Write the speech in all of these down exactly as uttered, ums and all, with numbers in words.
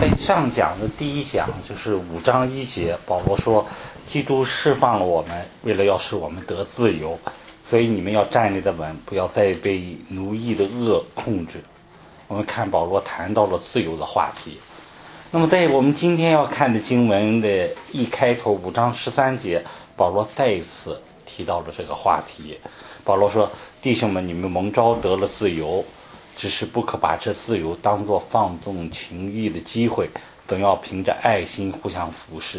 在上讲的第一讲就是五章一节，保罗说基督释放了我们，为了要使我们得自由，所以你们要站立得稳，不要再被奴役的恶控制。我们看保罗谈到了自由的话题。那么在我们今天要看的经文的一开头五章十三节，保罗再一次提到了这个话题。保罗说，弟兄们，你们蒙召得了自由，只是不可把这自由当作放纵情欲的机会，总要凭着爱心互相服侍。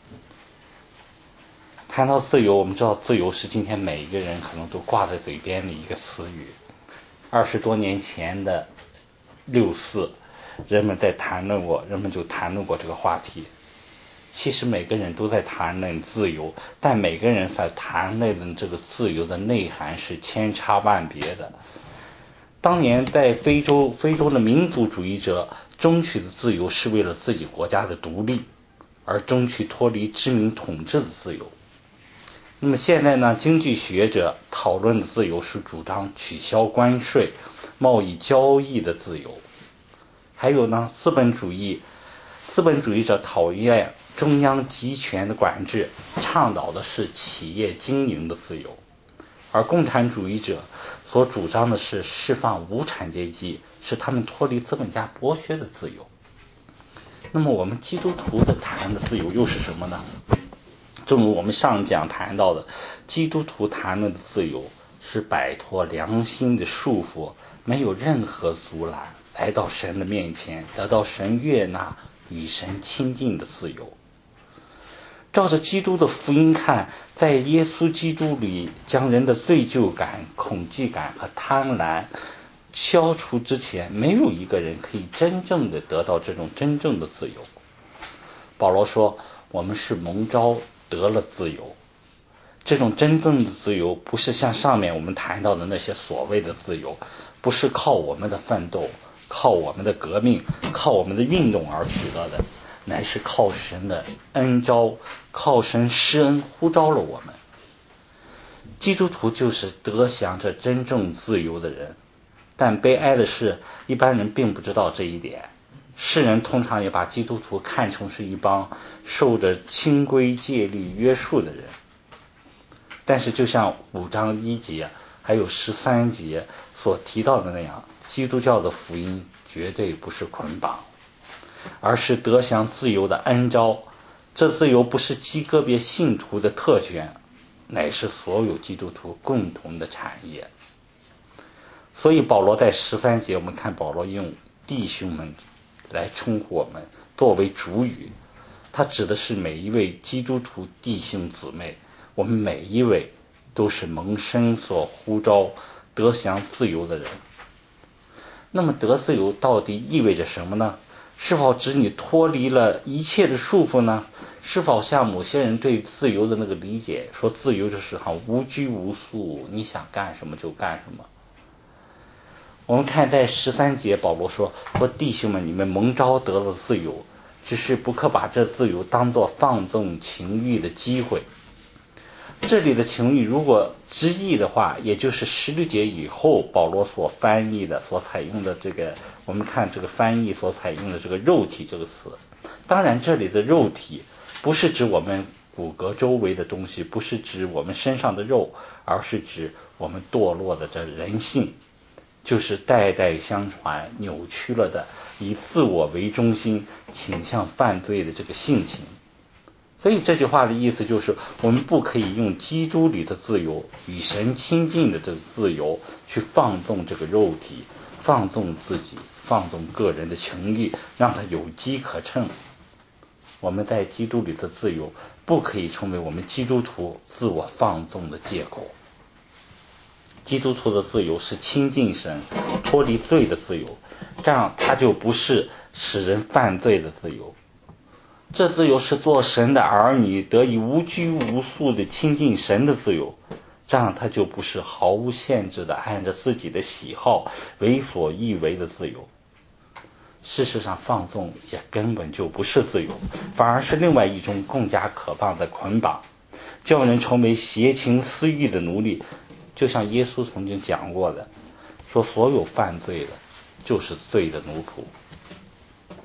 谈到自由，我们知道自由是今天每一个人可能都挂在嘴边的一个词语。二十多年前的六四，人们在谈论过，人们就谈论过这个话题。其实每个人都在谈论自由，但每个人在谈论的这个自由的内涵是千差万别的。当年在非洲，非洲的民族主义者争取的自由是为了自己国家的独立，而争取脱离殖民统治的自由。那么现在呢，经济学者讨论的自由是主张取消关税、贸易交易的自由。还有呢，资本主义资本主义者讨厌中央集权的管制，倡导的是企业经营的自由。而共产主义者所主张的是释放无产阶级，使他们脱离资本家剥削的自由。那么我们基督徒的谈的自由又是什么呢？正如我们上讲谈到的，基督徒谈论的自由是摆脱良心的束缚，没有任何阻拦，来到神的面前，得到神悦纳，与神亲近的自由。照着基督的福音看，在耶稣基督里将人的罪疚感、恐惧感和贪婪消除之前，没有一个人可以真正的得到这种真正的自由。保罗说，我们是蒙召得了自由。这种真正的自由不是像上面我们谈到的那些所谓的自由，不是靠我们的奋斗、靠我们的革命、靠我们的运动而取得的，乃是靠神的恩召，靠神施恩呼召了我们。基督徒就是得享着真正自由的人，但悲哀的是，一般人并不知道这一点。世人通常也把基督徒看成是一帮受着清规戒律约束的人。但是就像五章一节还有十三节所提到的那样，基督教的福音绝对不是捆绑，而是得享自由的恩召。这自由不是极个别信徒的特权，乃是所有基督徒共同的产业。所以保罗在十三节，我们看保罗用弟兄们来称呼我们作为主语，他指的是每一位基督徒弟兄姊妹，我们每一位都是蒙神所呼召得享自由的人。那么得自由到底意味着什么呢？是否指你脱离了一切的束缚呢？是否像某些人对自由的那个理解，说自由就是很无拘无束，你想干什么就干什么？我们看在十三节，保罗说，说弟兄们，你们蒙召得了自由，只是不可把这自由当作放纵情欲的机会。这里的情欲如果直译的话，也就是十六节以后保罗所翻译的所采用的这个，我们看这个翻译所采用的这个肉体这个词。当然这里的肉体不是指我们骨骼周围的东西，不是指我们身上的肉，而是指我们堕落的这人性，就是代代相传扭曲了的以自我为中心倾向犯罪的这个性情。所以这句话的意思就是，我们不可以用基督里的自由，与神亲近的这个自由去放纵这个肉体，放纵自己，放纵个人的情欲，让它有机可乘。我们在基督里的自由不可以成为我们基督徒自我放纵的借口。基督徒的自由是亲近神、脱离罪的自由，这样它就不是使人犯罪的自由。这自由是做神的儿女得以无拘无束的亲近神的自由，这样它就不是毫无限制的按着自己的喜好为所欲为的自由。事实上放纵也根本就不是自由，反而是另外一种更加可怕的捆绑，叫人成为邪情私欲的奴隶。就像耶稣曾经讲过的，说所有犯罪的就是罪的奴仆。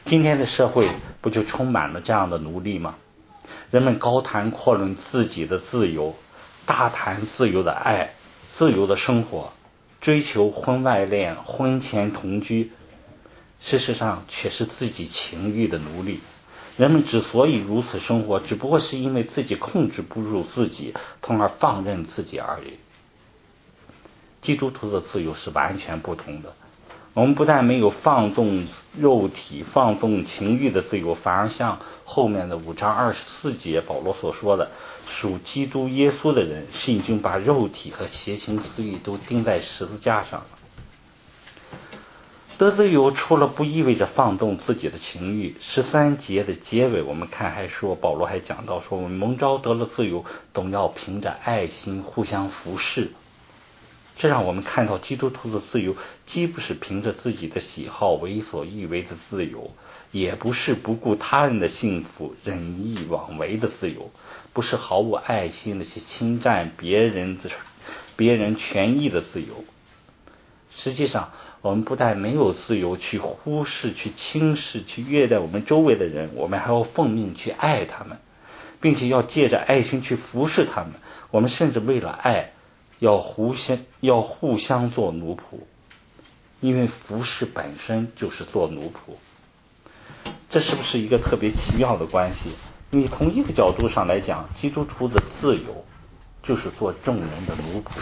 今天的社会不就充满了这样的奴隶吗？人们高谈阔论自己的自由，大谈自由的爱，自由的生活，追求婚外恋、婚前同居，事实上却是自己情欲的奴隶。人们之所以如此生活，只不过是因为自己控制不住自己，从而放任自己而已。基督徒的自由是完全不同的。我们不但没有放纵肉体、放纵情欲的自由，反而像后面的五章二十四节保罗所说的，属基督耶稣的人是已经把肉体和邪情私欲都钉在十字架上了。得自由除了不意味着放纵自己的情欲，十三节的结尾我们看还说，保罗还讲到说，我们蒙召得了自由，总要凭着爱心互相服侍。这让我们看到基督徒的自由既不是凭着自己的喜好为所欲为的自由，也不是不顾他人的幸福任意妄为的自由，不是毫无爱心的去侵占别人的别人权益的自由。实际上我们不但没有自由去忽视、去轻视、去虐待我们周围的人，我们还要奉命去爱他们，并且要借着爱心去服侍他们。我们甚至为了爱要互相要互相做奴仆，因为服侍本身就是做奴仆。这是不是一个特别奇妙的关系？你从一个角度上来讲，基督徒的自由就是做众人的奴仆。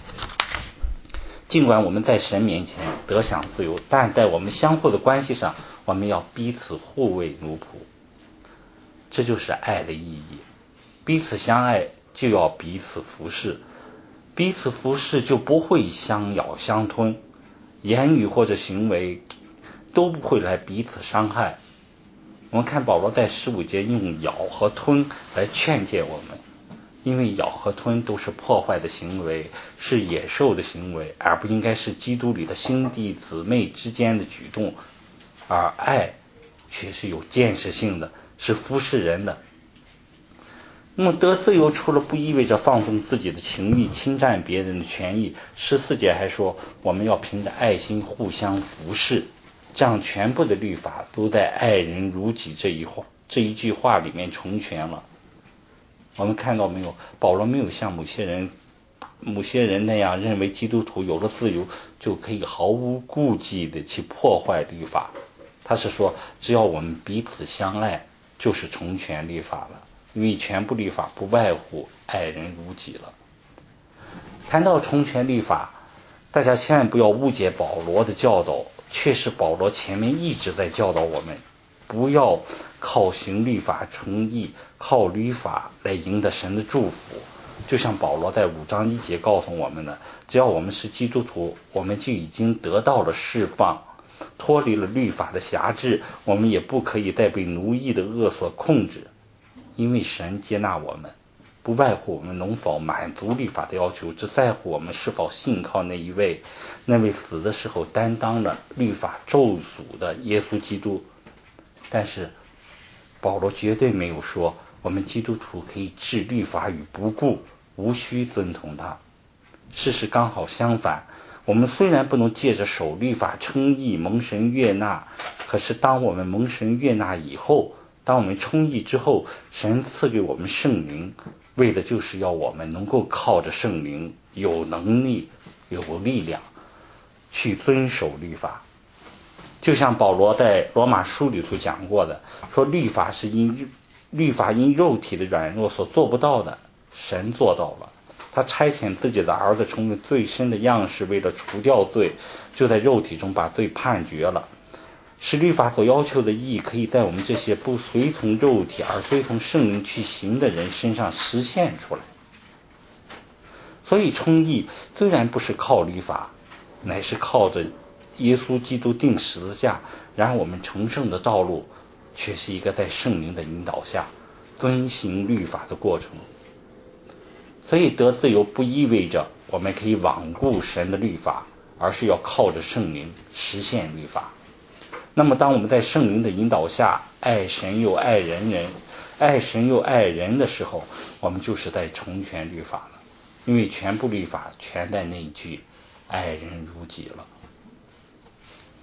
尽管我们在神面前得享自由，但在我们相互的关系上，我们要彼此互为奴仆。这就是爱的意义。彼此相爱就要彼此服侍，彼此服侍就不会相咬相吞，言语或者行为都不会来彼此伤害。我们看保罗在十五节用咬和吞来劝诫我们，因为咬和吞都是破坏的行为，是野兽的行为，而不应该是基督里的兄弟姊妹之间的举动，而爱却是有建设性的，是服侍人的。那么得自由除了不意味着放纵自己的情欲、侵占别人的权益，十四节还说我们要凭着爱心互相服侍，这样全部的律法都在爱人如己这一话这一句话里面成全了。我们看到没有，保罗没有像某些人某些人那样认为基督徒有了自由就可以毫无顾忌的去破坏律法，他是说只要我们彼此相爱就是成全律法了，因为全部律法不外乎爱人如己了。谈到成全律法，大家千万不要误解保罗的教导，确实保罗前面一直在教导我们，不要靠行律法成义，靠律法来赢得神的祝福。就像保罗在五章一节告诉我们的，只要我们是基督徒，我们就已经得到了释放，脱离了律法的辖制，我们也不可以再被奴役的恶所控制。因为神接纳我们，不外乎我们能否满足律法的要求，只在乎我们是否信靠那一位那位死的时候担当了律法咒诅的耶稣基督。但是保罗绝对没有说我们基督徒可以置律法于不顾，无需遵从它。事实刚好相反，我们虽然不能借着守律法称义蒙神悦纳，可是当我们蒙神悦纳以后，当我们称义之后，神赐给我们圣灵，为的就是要我们能够靠着圣灵有能力有力量去遵守律法。就像保罗在罗马书里所讲过的，说律法是因律法因肉体的软弱所做不到的，神做到了。他差遣自己的儿子成为最深的样式，为了除掉罪，就在肉体中把罪判决了，使律法所要求的义可以在我们这些不随从肉体而随从圣灵去行的人身上实现出来。所以称义虽然不是靠律法，乃是靠着耶稣基督定十字架，然而我们成圣的道路却是一个在圣灵的引导下遵行律法的过程。所以得自由不意味着我们可以罔顾神的律法，而是要靠着圣灵实现律法。那么当我们在圣灵的引导下爱神又爱人人爱神又爱人的时候，我们就是在成全律法了，因为全部律法全在那一句爱人如己了。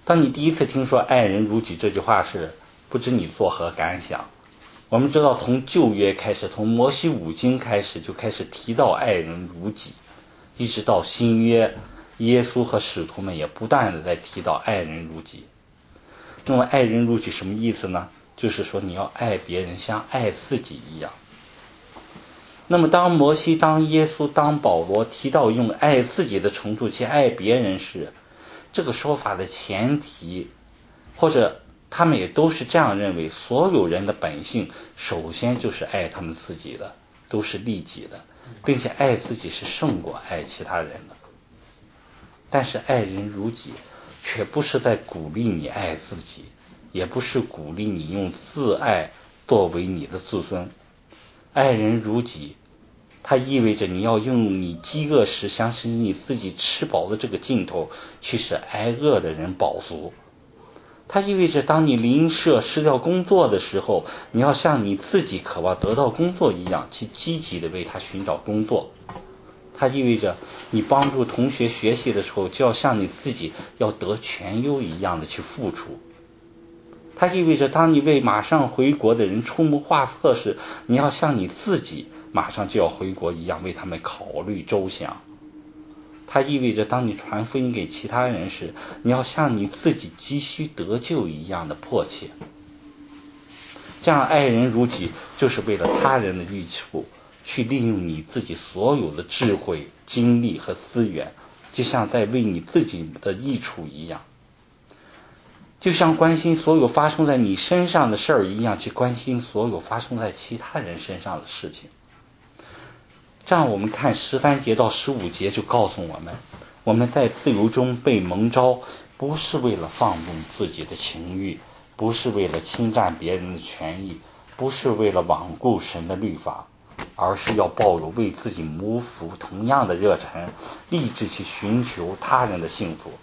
当你第一次听说爱人如己这句话时，不知你作何感想？我们知道从旧约开始，从摩西五经开始就开始提到爱人如己，一直到新约，耶稣和使徒们也不断的在提到爱人如己。那么爱人如己什么意思呢？就是说你要爱别人像爱自己一样。那么当摩西、当耶稣、当保罗提到用爱自己的程度去爱别人时，这个说法的前提，或者他们也都是这样认为，所有人的本性首先就是爱他们自己的，都是利己的，并且爱自己是胜过爱其他人的。但是爱人如己却不是在鼓励你爱自己，也不是鼓励你用自爱作为你的自尊。爱人如己，它意味着你要用你饥饿时想使你自己吃饱的这个劲头去使挨饿的人饱足。它意味着当你邻舍失掉工作的时候，你要像你自己渴望得到工作一样去积极的为他寻找工作。它意味着你帮助同学学习的时候，就要像你自己要得全优一样的去付出。它意味着当你为马上回国的人出谋划策时，你要像你自己马上就要回国一样为他们考虑周详。它意味着当你传福音给其他人时，你要像你自己急需得救一样的迫切。这样爱人如己，就是为了他人的益处去利用你自己所有的智慧、精力和资源，就像在为你自己的益处一样，就像关心所有发生在你身上的事儿一样，去关心所有发生在其他人身上的事情。这样我们看十三节到十五节就告诉我们，我们在自由中被蒙召，不是为了放纵自己的情欲，不是为了侵占别人的权益，不是为了罔顾神的律法，而是要抱有为自己谋福同样的热忱，立志去寻求他人的幸福。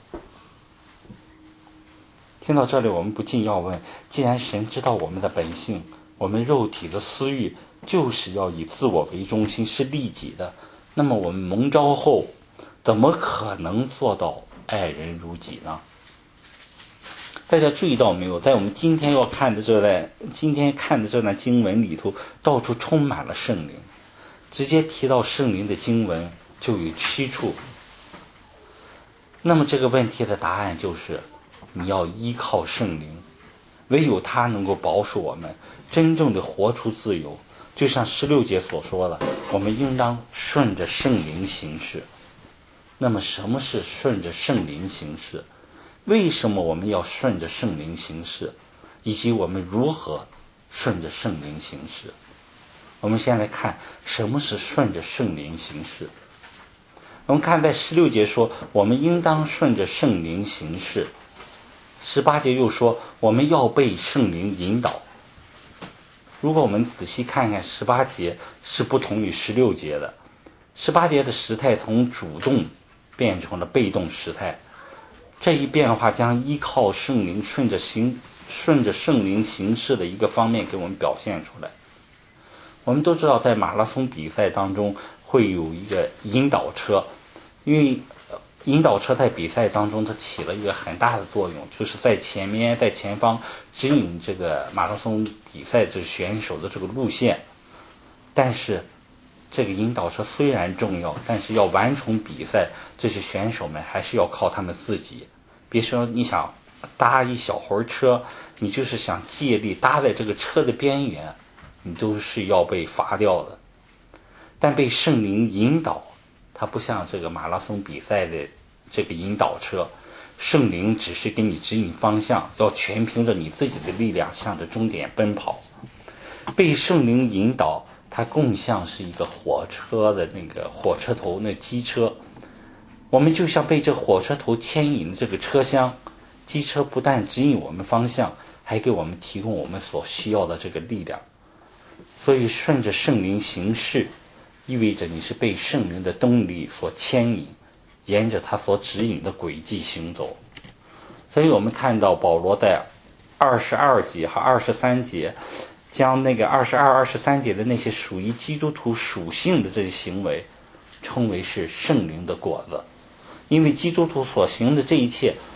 听到这里，我们不禁要问，既然神知道我们的本性，我们肉体的私欲就是要以自我为中心，是利己的，那么我们蒙召后怎么可能做到爱人如己呢？大家注意到没有，在我们今天要看的这段今天看的这段经文里头，到处充满了圣灵，直接提到圣灵的经文就有七处。那么这个问题的答案就是你要依靠圣灵，唯有他能够保守我们真正的活出自由。就像十六节所说的，我们应当顺着圣灵行事。那么什么是顺着圣灵行事？为什么我们要顺着圣灵行事？以及我们如何顺着圣灵行事？我们先来看什么是顺着圣灵行事。我们看在十六节说我们应当顺着圣灵行事，十八节又说我们要被圣灵引导。如果我们仔细看看十八节是不同于十六节的，十八节的时态从主动变成了被动时态，这一变化将依靠圣灵顺着行顺着圣灵行事的一个方面给我们表现出来。我们都知道在马拉松比赛当中会有一个引导车，因为引导车在比赛当中它起了一个很大的作用，就是在前面在前方指引这个马拉松比赛这选手的这个路线。但是这个引导车虽然重要，但是要完成比赛，这些选手们还是要靠他们自己。别说你想搭一小回车，你就是想借力搭在这个车的边缘，你都是要被罚掉的。但被圣灵引导，它不像这个马拉松比赛的这个引导车，圣灵只是给你指引方向，要全凭着你自己的力量向着终点奔跑。被圣灵引导，它更像是一个火车的那个火车头，那机车，我们就像被这火车头牵引的这个车厢，机车不但指引我们方向，还给我们提供我们所需要的这个力量。所以顺着圣灵行事，意味着你是被圣灵的动力所牵引，沿着他所指引的轨迹行走。所以我们看到保罗在二十二节和二十三节将那个二十二、二十三节的那些属于基督徒属性的这些行为称为是圣灵的果子。因为基督徒所行的这一切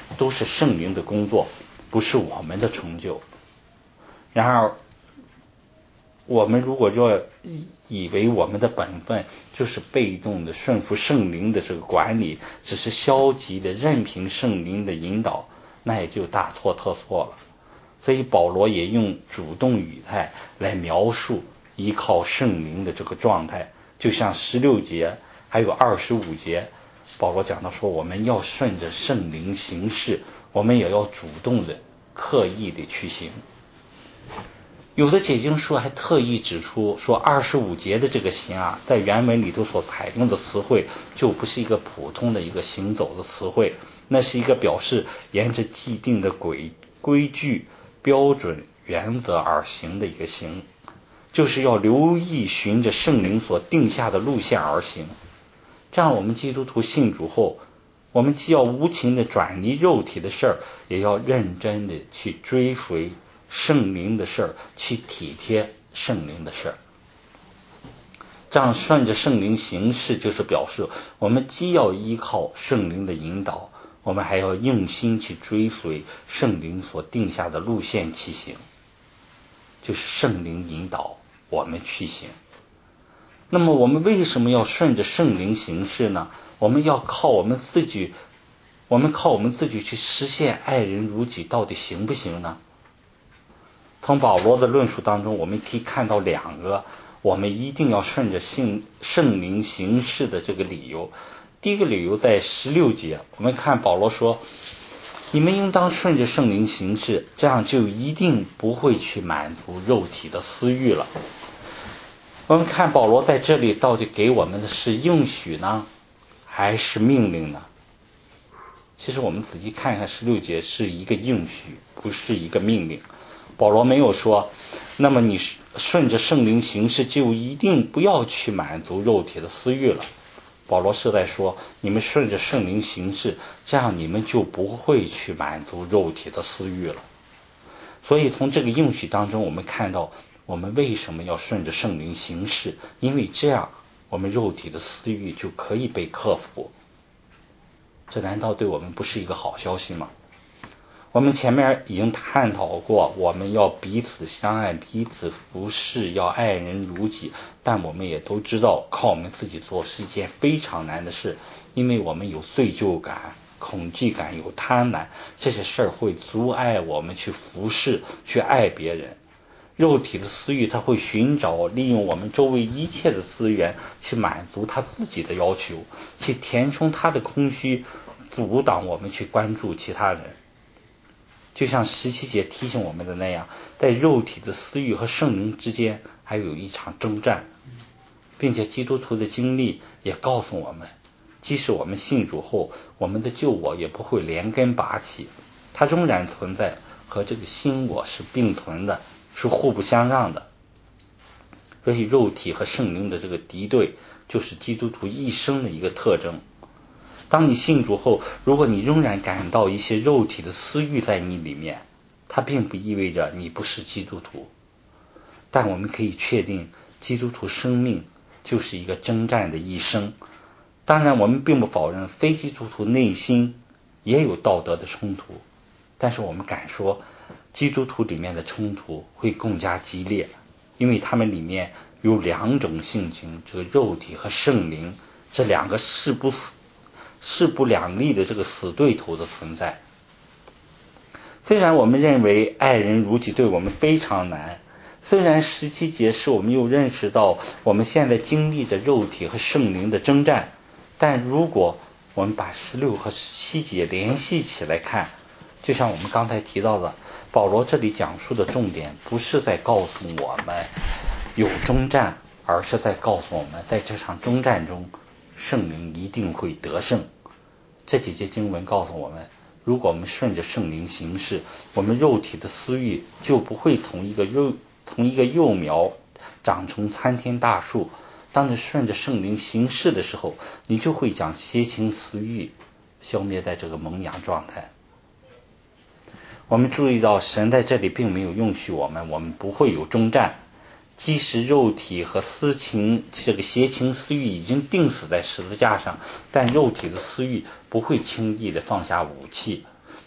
都是圣灵的工作，不是我们的成就。然而我们如果若以为我们的本分就是被动的顺服圣灵的这个管理，只是消极的任凭圣灵的引导，那也就大错特错了。所以保罗也用主动语态来描述依靠圣灵的这个状态，就像十六节还有二十五节，保罗讲到说，我们要顺着圣灵行事，我们也要主动的刻意的去行。有的解经书还特意指出说，二十五节的这个行啊，在原文里头所采用的词汇就不是一个普通的一个行走的词汇，那是一个表示沿着既定的规规矩标准原则而行的一个行，就是要留意循着圣灵所定下的路线而行。这样我们基督徒信主后，我们既要无情的转离肉体的事儿，也要认真的去追随圣灵的事儿，去体贴圣灵的事儿。这样顺着圣灵行事，就是表示我们既要依靠圣灵的引导，我们还要用心去追随圣灵所定下的路线去行，就是圣灵引导我们去行。那么我们为什么要顺着圣灵行事呢？我们要靠我们自己，我们靠我们自己去实现爱人如己，到底行不行呢？从保罗的论述当中，我们可以看到两个我们一定要顺着圣圣灵行事的这个理由。第一个理由在十六节，我们看保罗说，你们应当顺着圣灵行事，这样就一定不会去满足肉体的私欲了。我们看保罗在这里到底给我们的是应许呢，还是命令呢？其实我们仔细看看十六节是一个应许，不是一个命令。保罗没有说，那么你顺着圣灵行事就一定不要去满足肉体的私欲了。保罗是在说，你们顺着圣灵行事，这样你们就不会去满足肉体的私欲了。所以从这个应许当中，我们看到我们为什么要顺着圣灵行事，因为这样我们肉体的私欲就可以被克服。这难道对我们不是一个好消息吗？我们前面已经探讨过，我们要彼此相爱，彼此服侍，要爱人如己，但我们也都知道，靠我们自己做是一件非常难的事，因为我们有罪疚感、恐惧感，有贪婪，这些事儿会阻碍我们去服侍，去爱别人。肉体的私欲，它会寻找利用我们周围一切的资源去满足他自己的要求，去填充他的空虚，阻挡我们去关注其他人。就像十七节提醒我们的那样，在肉体的私欲和圣灵之间还有一场征战，并且基督徒的经历也告诉我们，即使我们信主后，我们的旧我也不会连根拔起，它仍然存在，和这个新我是并存的，是互不相让的。所以肉体和圣灵的这个敌对，就是基督徒一生的一个特征。当你信主后，如果你仍然感到一些肉体的私欲在你里面，它并不意味着你不是基督徒。但我们可以确定，基督徒生命就是一个征战的一生。当然我们并不否认非基督徒内心也有道德的冲突，但是我们敢说，基督徒里面的冲突会更加激烈，因为他们里面有两种性情，这个肉体和圣灵，这两个势不势不两立的这个死对头的存在。虽然我们认为爱人如己对我们非常难，虽然十七节是我们又认识到我们现在经历着肉体和圣灵的征战，但如果我们把十六和十七节联系起来看，就像我们刚才提到的，保罗这里讲述的重点不是在告诉我们有征战，而是在告诉我们在这场征战中圣灵一定会得胜。这几节经文告诉我们，如果我们顺着圣灵行事，我们肉体的私欲就不会从一个幼从一个幼苗长成参天大树。当你顺着圣灵行事的时候，你就会将邪情私欲消灭在这个萌芽状态。我们注意到神在这里并没有允许我们我们不会有征战，即使肉体和私情这个邪情私欲已经钉死在十字架上，但肉体的私欲不会轻易的放下武器。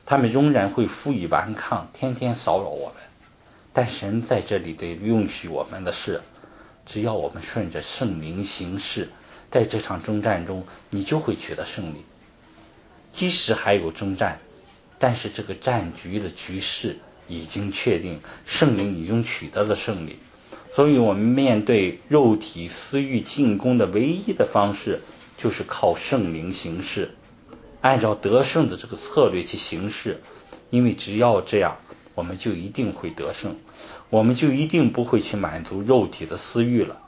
他们仍然会负隅顽抗，天天骚扰我们。但神在这里得允许我们的是，只要我们顺着圣灵行事，在这场征战中你就会取得胜利。即使还有征战，但是这个战局的局势已经确定，圣灵已经取得了胜利。所以我们面对肉体私欲进攻的唯一的方式，就是靠圣灵行事，按照得胜的这个策略去行事。因为只要这样，我们就一定会得胜，我们就一定不会去满足肉体的私欲了。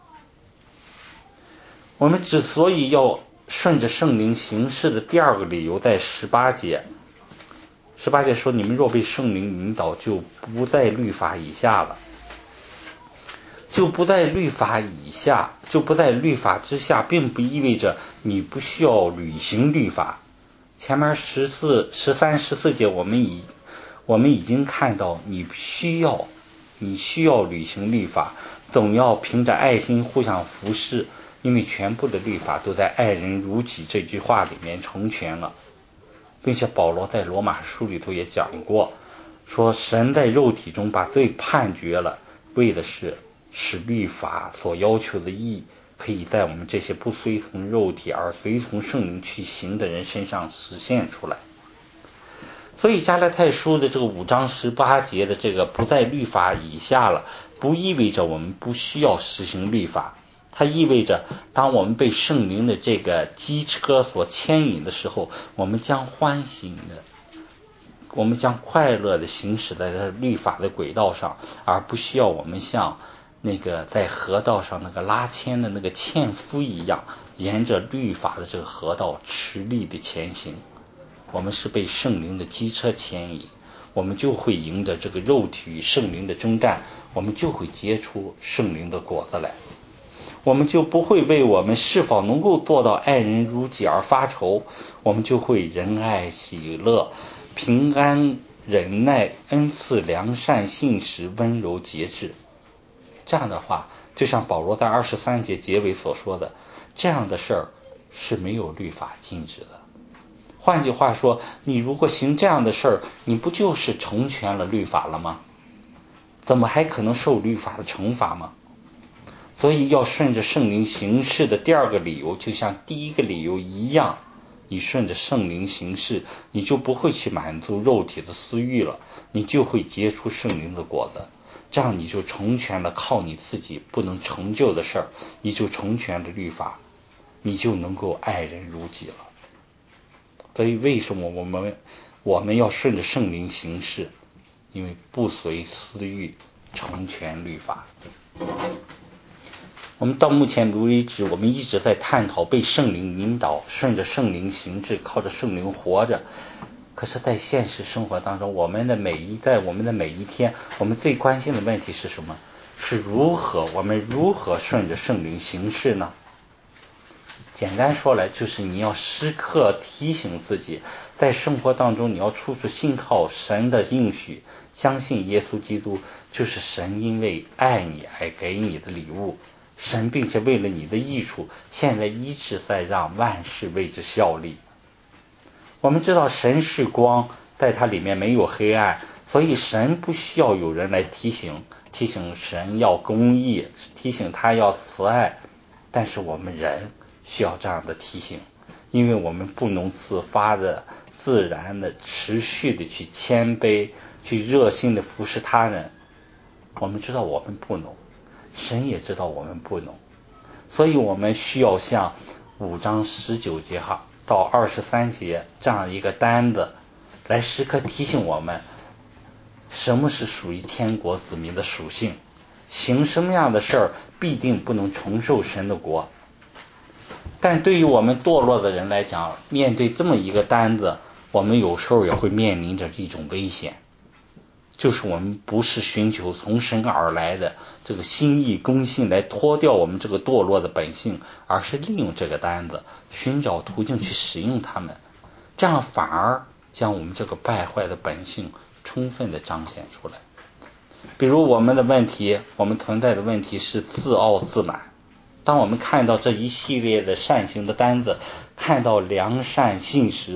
我们之所以要顺着圣灵行事的第二个理由在十八节，十八节说，你们若被圣灵引导，就不在律法以下了。就不在律法以下，就不在律法之下，并不意味着你不需要履行律法。前面十四、十三、十四节我们已我们已经看到，你需要你需要履行律法，总要凭着爱心互相服侍，因为全部的律法都在爱人如己这句话里面成全了。并且保罗在罗马书里头也讲过，说神在肉体中把罪判决了，为的是使律法所要求的义可以在我们这些不随从肉体而随从圣灵去行的人身上实现出来。所以加拉太书的这个五章十八节的这个不在律法以下了，不意味着我们不需要实行律法，它意味着当我们被圣灵的这个机车所牵引的时候，我们将欢喜的我们将快乐的行驶在这律法的轨道上，而不需要我们像那个在河道上那个拉纤的那个纤夫一样，沿着律法的这个河道持力的前行。我们是被圣灵的机车牵引，我们就会赢得这个肉体与圣灵的征战，我们就会结出圣灵的果子来。我们就不会为我们是否能够做到爱人如己而发愁，我们就会仁爱喜乐平安忍耐恩赐良善信实温柔节制。这样的话，就像保罗在二十三节结尾所说的，这样的事儿是没有律法禁止的。换句话说，你如果行这样的事儿，你不就是成全了律法了吗？怎么还可能受律法的惩罚吗？所以要顺着圣灵行事的第二个理由，就像第一个理由一样，你顺着圣灵行事，你就不会去满足肉体的私欲了，你就会结出圣灵的果子。这样你就成全了靠你自己不能成就的事儿，你就成全了律法，你就能够爱人如己了。所以为什么我们我们要顺着圣灵行事？因为不随私欲，成全律法。我们到目前为止，我们一直在探讨被圣灵引导，顺着圣灵行事，靠着圣灵活着。可是在现实生活当中，我们的每一在我们的每一天，我们最关心的问题是什么？是如何我们如何顺着圣灵行事呢？简单说来，就是你要时刻提醒自己，在生活当中你要处处信靠神的应许，相信耶稣基督就是神因为爱你而给你的礼物，神并且为了你的益处，现在一直在让万事为之效力。我们知道神是光，在它里面没有黑暗，所以神不需要有人来提醒，提醒神要公义，提醒他要慈爱。但是我们人需要这样的提醒，因为我们不能自发的、自然的、持续的去谦卑，去热心的服侍他人。我们知道我们不能，神也知道我们不能，所以我们需要像五章十九节哈到二十三节这样一个单子，来时刻提醒我们，什么是属于天国子民的属性，行什么样的事儿必定不能承受神的国。但对于我们堕落的人来讲，面对这么一个单子，我们有时候也会面临着一种危险，就是我们不是寻求从神而来的这个心意公信来脱掉我们这个堕落的本性，而是利用这个单子寻找途径去使用它们，这样反而将我们这个败坏的本性充分的彰显出来。比如我们的问题，我们存在的问题是自傲自满。当我们看到这一系列的善行的单子，看到良善信实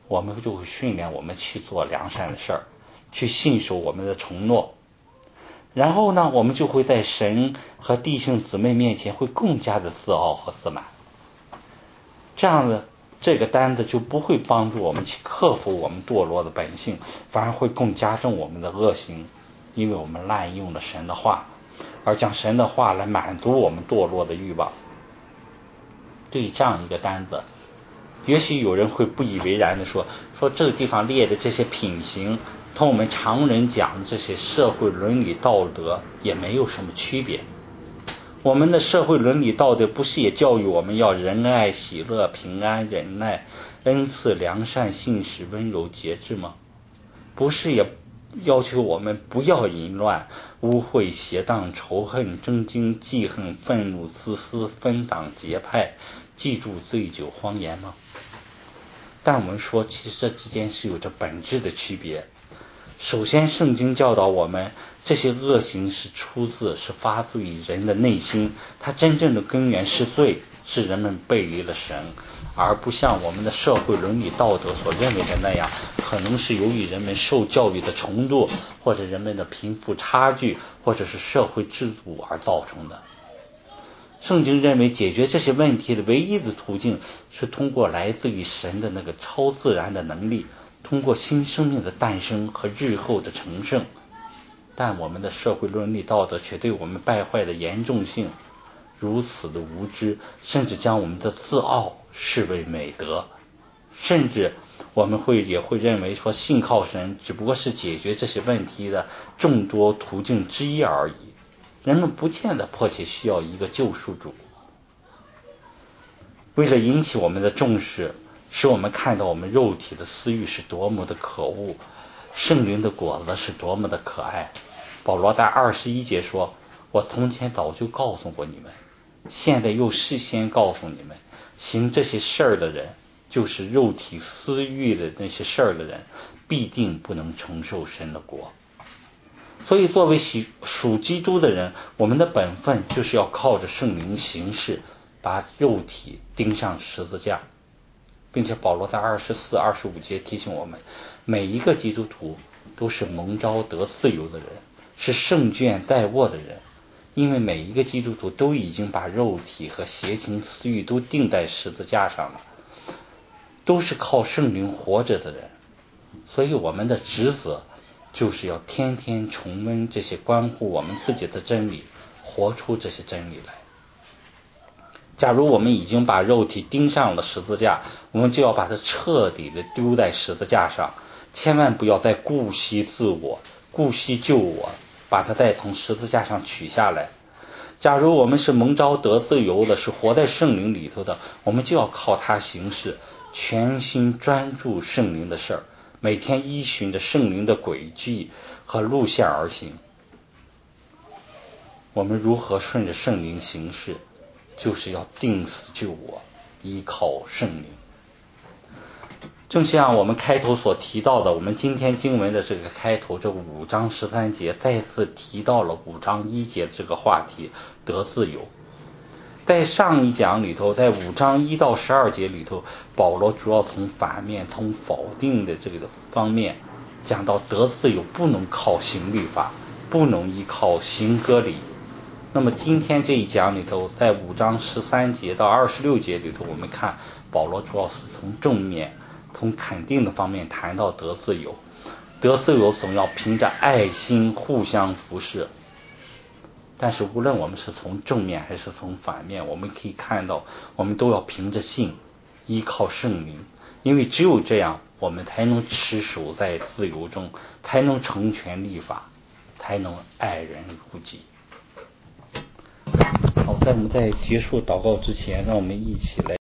我们就会训练我们去做良善的事儿，去信守我们的承诺。然后呢，我们就会在神和弟兄姊妹面前会更加的自傲和自满。这样的这个单子就不会帮助我们去克服我们堕落的本性，反而会更加重我们的恶行，因为我们滥用了神的话，而将神的话来满足我们堕落的欲望。对这样一个单子，也许有人会不以为然的说，说这个地方列的这些品行，同我们常人讲的这些社会伦理道德也没有什么区别。我们的社会伦理道德不是也教育我们要仁爱、喜乐、平安、忍耐、恩赐、良善、信实、温柔、节制吗？不是也要求我们不要淫乱、污秽、邪荡、仇恨、争竞、记恨、愤怒、自私、分党结派、嫉妒、醉酒、荒言吗？但我们说，其实这之间是有着本质的区别。首先，圣经教导我们，这些恶行是出自、是发自于人的内心，它真正的根源是罪，是人们背离了神，而不像我们的社会伦理道德所认为的那样，可能是由于人们受教育的程度，或者人们的贫富差距，或者是社会制度而造成的。圣经认为解决这些问题的唯一的途径是通过来自于神的那个超自然的能力，通过新生命的诞生和日后的成圣。但我们的社会伦理道德却对我们败坏的严重性如此的无知，甚至将我们的自傲视为美德，甚至我们会也会认为说信靠神只不过是解决这些问题的众多途径之一而已，人们不见得迫切需要一个救赎主。为了引起我们的重视，使我们看到我们肉体的私欲是多么的可恶，圣灵的果子是多么的可爱，保罗在二十一节说，我从前早就告诉过你们，现在又事先告诉你们，行这些事儿的人，就是肉体私欲的那些事儿的人，必定不能承受神的国。所以作为属基督的人，我们的本分就是要靠着圣灵行事，把肉体钉上十字架。并且保罗在二十四、二十五节提醒我们，每一个基督徒都是蒙召得自由的人，是圣券在握的人，因为每一个基督徒都已经把肉体和邪情私欲都钉在十字架上了，都是靠圣灵活着的人。所以我们的职责就是要天天重温这些关乎我们自己的真理，活出这些真理来。假如我们已经把肉体钉上了十字架，我们就要把它彻底的丢在十字架上，千万不要再顾惜自我，顾惜救我，把它再从十字架上取下来。假如我们是蒙召得自由的，是活在圣灵里头的，我们就要靠它行事，全心专注圣灵的事儿，每天依循着圣灵的轨迹和路线而行。我们如何顺着圣灵行事，就是要定死救我，依靠圣灵。正像我们开头所提到的，我们今天经文的这个开头，这五章十三节再次提到了五章一节的这个话题，得自由。在上一讲里头，在五章一到十二节里头，保罗主要从反面，从否定的这个方面讲到得自由不能靠行律法，不能依靠行割礼。那么今天这一讲里头，在五章十三节到二十六节里头，我们看保罗主要是从正面，从肯定的方面谈到得自由。得自由总要凭着爱心互相服侍。但是无论我们是从正面还是从反面，我们可以看到，我们都要凭着信，依靠圣灵，因为只有这样，我们才能持守在自由中，才能成全律法，才能爱人如己。好，在我们在结束祷告之前，让我们一起来